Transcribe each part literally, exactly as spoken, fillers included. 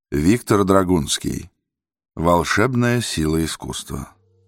Виктор Драгунский. Волшебная сила искусства.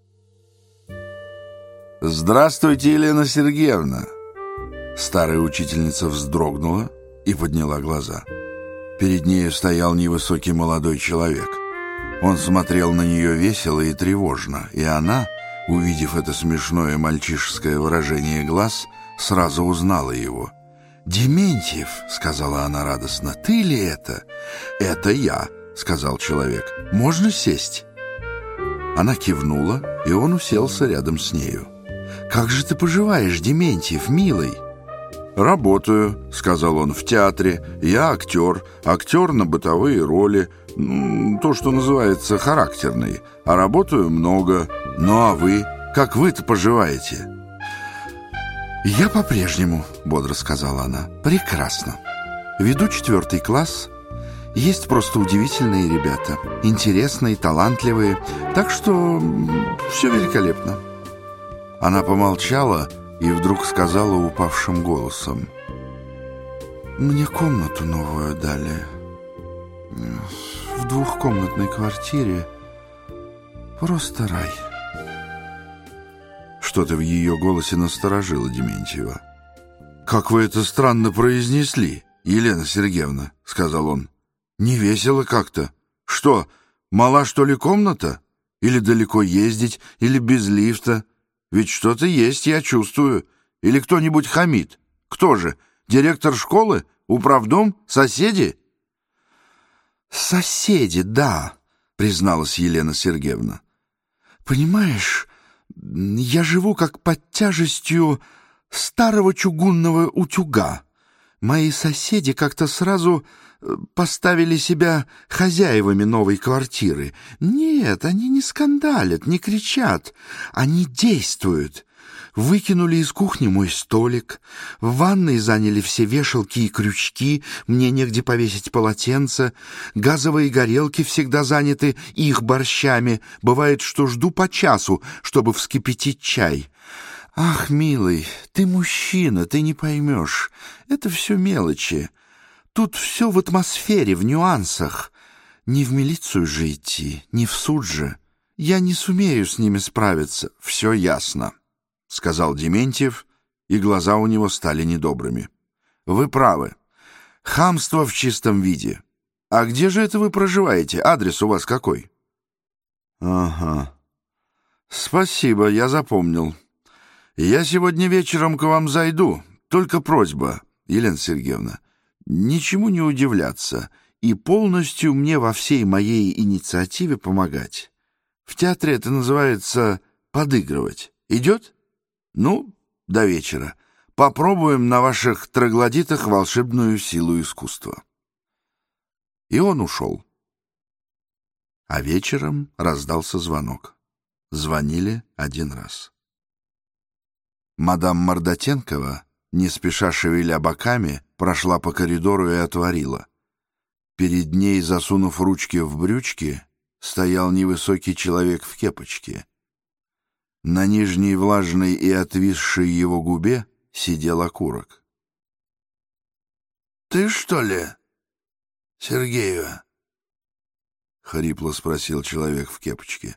«Здравствуйте, Елена Сергеевна!» Старая учительница вздрогнула и подняла глаза. Перед нею стоял невысокий молодой человек. Он смотрел на нее весело и тревожно, и она, увидев это смешное мальчишеское выражение глаз, сразу узнала его. «Дементьев», — сказала она радостно, — «ты ли это?» «Это я», — сказал человек. «Можно сесть?» Она кивнула, и он уселся рядом с нею. «Как же ты поживаешь, Дементьев, милый?» «Работаю», — сказал он, — «в театре. Я актер, актер на бытовые роли, то, что называется характерный, а работаю много. Ну а вы? Как вы-то поживаете?» «Я по-прежнему», — бодро сказала она, — «прекрасно. Веду четвертый класс. Есть просто удивительные ребята, интересные, талантливые, так что все великолепно». Она помолчала и вдруг сказала упавшим голосом: «Мне комнату новую дали. В двухкомнатной квартире. Просто рай». Что-то в ее голосе насторожило Дементьева. «Как вы это странно произнесли, Елена Сергеевна», — сказал он. «Не весело как-то. Что, мала, что ли, комната? Или далеко ездить, или без лифта? Ведь что-то есть, я чувствую. Или кто-нибудь хамит. Кто же? Директор школы? Управдом? Соседи?» «Соседи, да», — призналась Елена Сергеевна. «Понимаешь, я живу как под тяжестью старого чугунного утюга. Мои соседи как-то сразу поставили себя хозяевами новой квартиры. Нет, они не скандалят, не кричат. Они действуют. Выкинули из кухни мой столик, в ванной заняли все вешалки и крючки, мне негде повесить полотенце, газовые горелки всегда заняты их борщами, бывает, что жду по часу, чтобы вскипятить чай. Ах, милый, ты мужчина, ты не поймешь, это все мелочи. Тут все в атмосфере, в нюансах. Не в милицию же идти, не в суд же. Я не сумею с ними справиться. Все ясно», — сказал Дементьев, и глаза у него стали недобрыми. «Вы правы. Хамство в чистом виде. А где же это вы проживаете? Адрес у вас какой?» «Ага. Спасибо, я запомнил. Я сегодня вечером к вам зайду. Только просьба, Елена Сергеевна, ничему не удивляться и полностью мне во всей моей инициативе помогать. В театре это называется подыгрывать. Идет? Ну, до вечера. Попробуем на ваших троглодитах волшебную силу искусства». И он ушел. А вечером раздался звонок. Звонили один раз. Мадам Мордотенкова, не спеша шевеля боками, прошла по коридору и отворила. Перед ней, засунув ручки в брючки, стоял невысокий человек в кепочке. На нижней влажной и отвисшей его губе сидел окурок. «Ты, что ли, Сергеева?» — хрипло спросил человек в кепочке.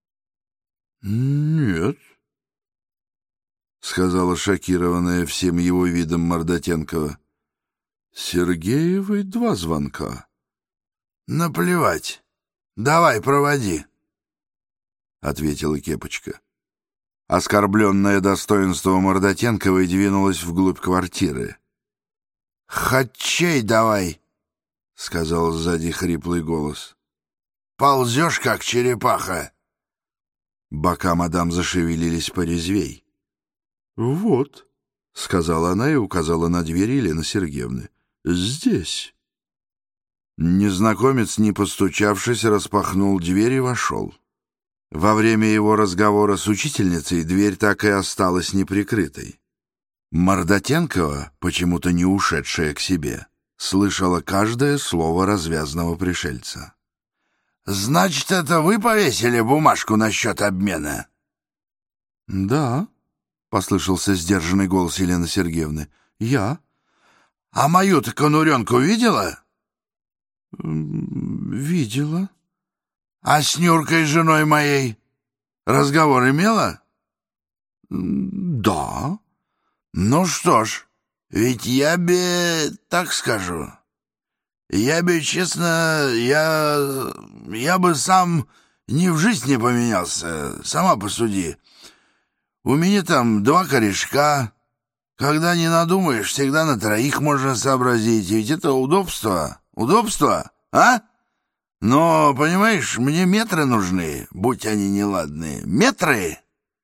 «Нет», — сказала шокированная всем его видом Мордотенкова. «Сергеевой два звонка». «Наплевать. Давай, проводи», — ответила кепочка. Оскорбленное достоинство Мордотенковой двинулось вглубь квартиры. «Хатчей давай», — сказал сзади хриплый голос. «Ползешь, как черепаха». Бока мадам зашевелились порезвей. «Вот», — сказала она и указала на дверь Елены Сергеевны. «Здесь». Незнакомец, не постучавшись, распахнул дверь и вошел. Во время его разговора с учительницей дверь так и осталась неприкрытой. Мордотенкова, почему-то не ушедшая к себе, слышала каждое слово развязного пришельца. «Значит, это вы повесили бумажку насчет обмена?» «Да», — послышался сдержанный голос Елены Сергеевны. «Я». «А мою-то конуренку видела?» Видела. А с Нюркой, женой моей, разговор имела? Да. Ну что ж, ведь я бы так скажу. Я бы, честно, я... я бы сам ни в жизнь не поменялся. Сама посуди. У меня там два корешка. Когда не надумаешь, всегда на троих можно сообразить. Ведь это удобство. Удобство, а? Но, понимаешь, мне метры нужны, будь они неладные. Метры?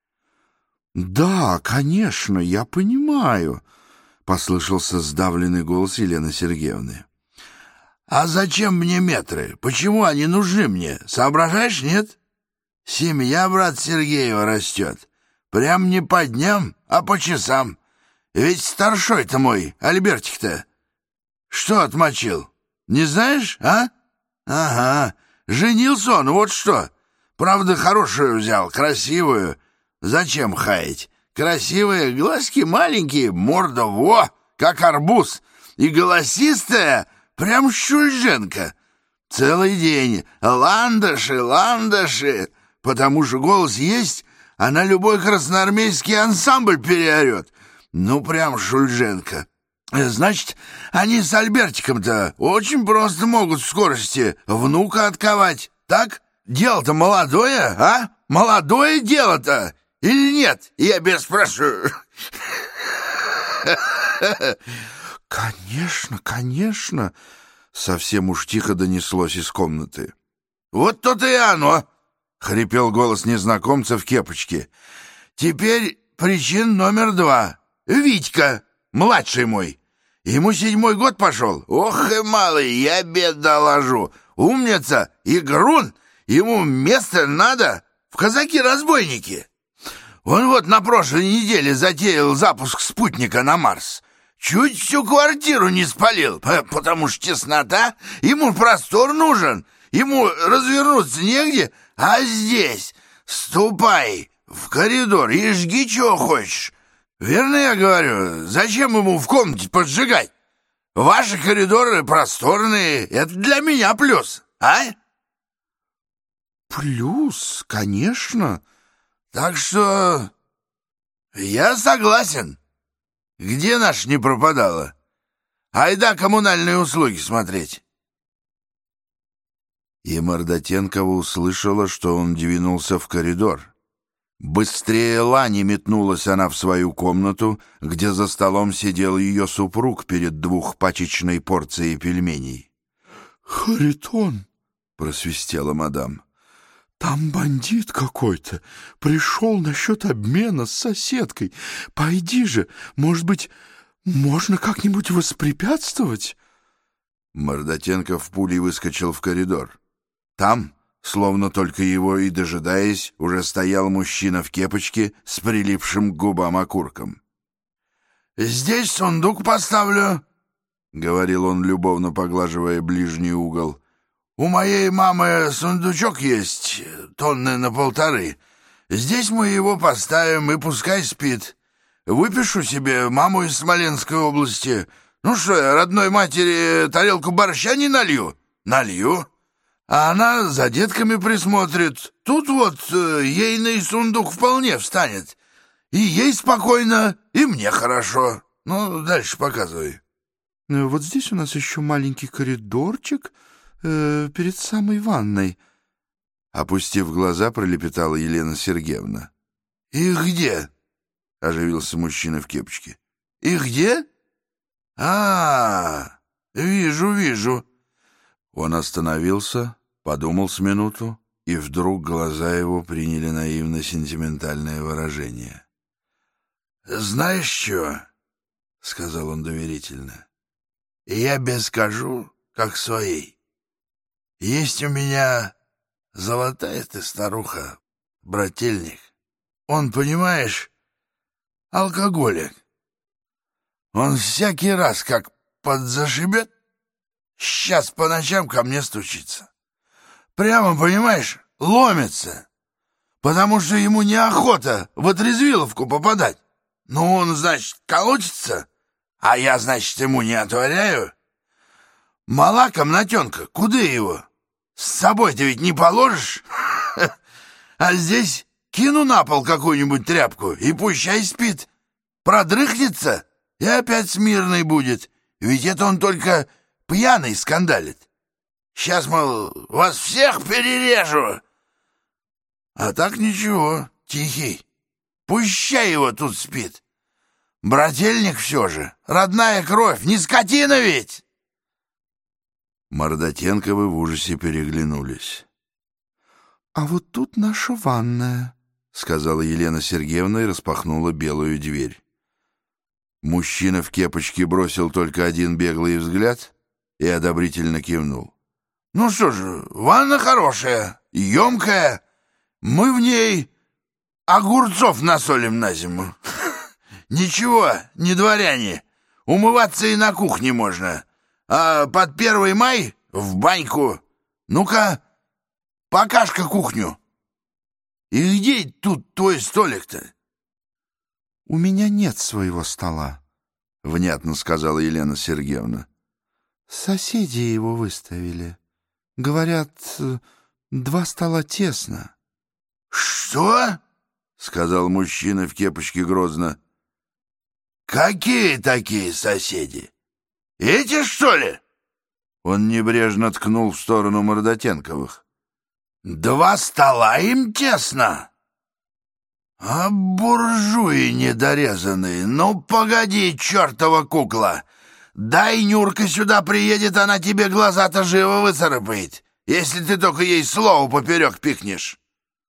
Да, конечно, я понимаю, — послышался сдавленный голос Елены Сергеевны. А зачем мне метры? Почему они нужны мне? Соображаешь, нет? Семья, брат Сергеева, растет. Прям не по дням, а по часам. Ведь старшой-то мой, Альбертик-то, что отмочил? Не знаешь, а? Ага, женился он, вот что. Правда, хорошую взял, красивую. Зачем хаять? Красивые, глазки маленькие, морда во, как арбуз. И голосистая, прям Шульженко. Целый день ландыши, ландыши. Потому что голос есть, она любой красноармейский ансамбль переорет. Ну, прям Шульженко. Значит, они с Альбертиком-то очень просто могут в скорости внука отковать. Так? Дело-то молодое, а? Молодое дело-то. Или нет? Я без спрашиваю. Конечно, конечно, совсем уж тихо донеслось из комнаты. Вот то-то и оно, хрипел голос незнакомца в кепочке. Теперь причин номер два. Витька, младший мой. Ему седьмой год пошел. Ох и малый, я бед доложу. Умница и грун. Ему место надо в казаки-разбойники. Он вот на прошлой неделе затеял запуск спутника на Марс. Чуть всю квартиру не спалил, потому что теснота. Ему простор нужен. Ему развернуться негде, а здесь ступай в коридор и жги, чего хочешь. Верно я говорю? Зачем ему в комнате поджигать? Ваши коридоры просторные, это для меня плюс, а? Плюс, конечно. Так что я согласен. Где наш не пропадала? Айда коммунальные услуги смотреть. И Мордотенкова услышала, что он двинулся в коридор. Быстрее лани метнулась она в свою комнату, где за столом сидел ее супруг перед двухпачечной порцией пельменей. — Харитон, — просвистела мадам, — там бандит какой-то пришел насчет обмена с соседкой. Пойди же, может быть, можно как-нибудь воспрепятствовать? Мордотенков пулей выскочил в коридор. Там, словно только его и дожидаясь, уже стоял мужчина в кепочке с прилипшим к губам окурком. «Здесь сундук поставлю», — говорил он, любовно поглаживая ближний угол. «У моей мамы сундучок есть, тонны на полторы. Здесь мы его поставим, и пускай спит. Выпишу себе маму из Смоленской области. Ну что, я родной матери тарелку борща не налью? Налью. А она за детками присмотрит. Тут вот э, ейный сундук вполне встанет. И ей спокойно, и мне хорошо. Ну, дальше показывай». «Вот здесь у нас еще маленький коридорчик э, перед самой ванной», — опустив глаза, пролепетала Елена Сергеевна. «И где?» — оживился мужчина в кепочке. «И где? А, вижу, вижу». Он остановился, подумал с минуту, и вдруг глаза его приняли наивно-сентиментальное выражение. «Знаешь что?» — сказал он доверительно. «Я тебе скажу, как своей. Есть у меня золотая ты старуха, брательник. Он, понимаешь, алкоголик. Он всякий раз, как подзашибет, сейчас по ночам ко мне стучится. Прямо, понимаешь, ломится, потому что ему неохота в отрезвиловку попадать. Ну, он, значит, колотится, а я, значит, ему не отворяю. Мала комнатенка, куда его? С собой ты ведь не положишь? А здесь кину на пол какую-нибудь тряпку и пущай спит. Продрыхнется и опять смирный будет. Ведь это он только пьяный скандалит. Сейчас, мол, вас всех перережу. А так ничего, тихий. Пущай его тут спит. Брательник все же, родная кровь, не скотина ведь!» Мордотенковы в ужасе переглянулись. «А вот тут наша ванная», — сказала Елена Сергеевна и распахнула белую дверь. Мужчина в кепочке бросил только один беглый взгляд и одобрительно кивнул. «Ну что же, ванна хорошая, емкая. Мы в ней огурцов насолим на зиму. Ничего, не дворяне. Умываться и на кухне можно. А под первый май в баньку. Ну-ка, покажь-ка кухню. И где тут твой столик-то?» «У меня нет своего стола», — внятно сказала Елена Сергеевна. «Соседи его выставили. Говорят, два стола тесно». «Что?» — сказал мужчина в кепочке грозно. «Какие такие соседи? Эти, что ли?» Он небрежно ткнул в сторону Мордотенковых. «Два стола им тесно? А буржуи недорезанные, ну погоди, чертова кукла! Дай Нюрка сюда приедет, она тебе глаза-то живо выцарапает, если ты только ей слово поперек пикнешь».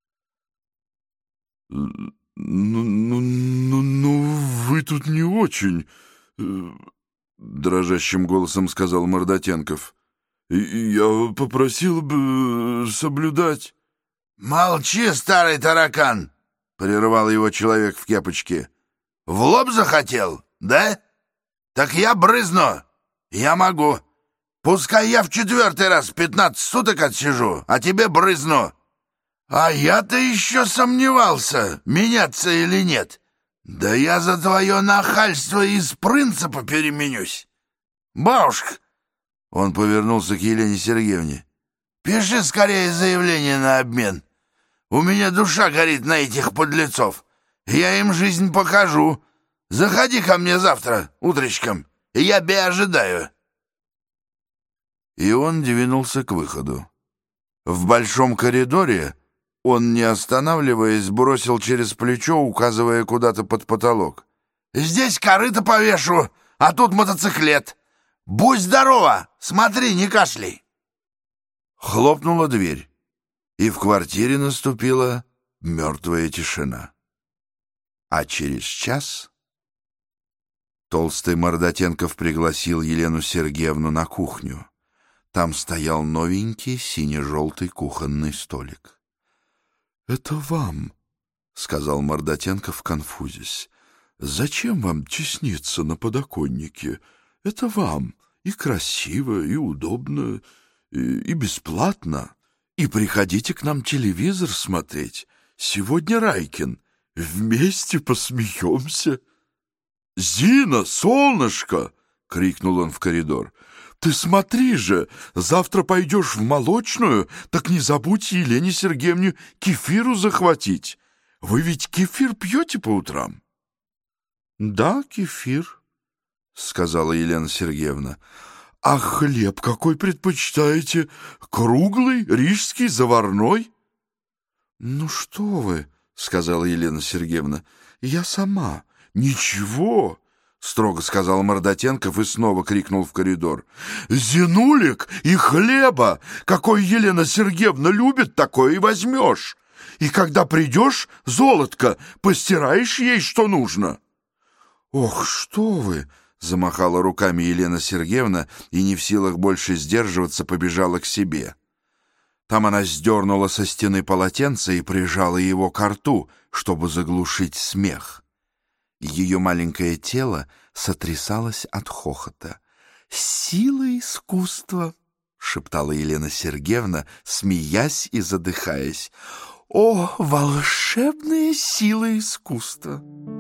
«Ну, ну, ну, ну, вы тут не очень...» — дрожащим голосом сказал Мордотенков. «Я попросил бы соблюдать...» «Молчи, старый таракан!» — прервал его человек в кепочке. «В лоб захотел, да? Так я брызну. Я могу. Пускай я в четвертый раз пятнадцать суток отсижу, а тебе брызну. А я-то еще сомневался, меняться или нет. Да я за твое нахальство из принципа переменюсь. Бабушка!» Он повернулся к Елене Сергеевне. «Пиши скорее заявление на обмен. У меня душа горит на этих подлецов. Я им жизнь покажу. Заходи ко мне завтра утречком, и я тебя ожидаю». И он двинулся к выходу. В большом коридоре он, не останавливаясь, бросил через плечо, указывая куда-то под потолок. «Здесь корыто повешу, а тут мотоциклет. Будь здорова, смотри, не кашляй». Хлопнула дверь, и в квартире наступила мертвая тишина. А через час толстый Мордотенков пригласил Елену Сергеевну на кухню. Там стоял новенький сине-желтый кухонный столик. «Это вам», — сказал Мордотенков, конфузясь. «Зачем вам тесниться на подоконнике? Это вам и красиво, и удобно, и, и бесплатно. И приходите к нам телевизор смотреть. Сегодня Райкин. Вместе посмеемся». «Зина, солнышко!» — крикнул он в коридор. «Ты смотри же, завтра пойдешь в молочную, так не забудь Елене Сергеевне кефиру захватить. Вы ведь кефир пьете по утрам?» «Да, кефир», — сказала Елена Сергеевна. «А хлеб какой предпочитаете? Круглый, рижский, заварной?» «Ну что вы», — сказала Елена Сергеевна, — «я сама». «Ничего», — строго сказал Мордотенков и снова крикнул в коридор. «Зинулик и хлеба! Какой Елена Сергеевна любит, такое и возьмешь. И когда придешь, золотко, постираешь ей, что нужно». «Ох, что вы!» — замахала руками Елена Сергеевна и, не в силах больше сдерживаться, побежала к себе. Там она сдернула со стены полотенце и прижала его ко рту, чтобы заглушить смех. Ее маленькое тело сотрясалось от хохота. «Сила искусства!» — шептала Елена Сергеевна, смеясь и задыхаясь. «О, волшебная сила искусства!»